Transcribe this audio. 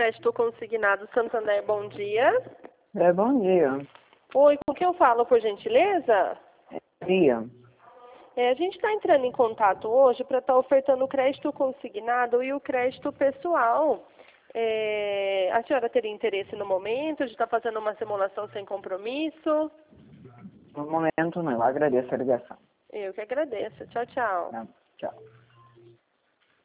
Crédito Consignado Santander, bom dia. Bom dia. Oi, com quem eu falo, por gentileza? Dia. A gente está entrando em contato hoje para estar ofertando o crédito consignado e o crédito pessoal. A senhora teria interesse no momento de estar fazendo uma simulação sem compromisso? No momento não, eu agradeço a ligação. Eu que agradeço. Tchau, tchau. Tá? Tchau.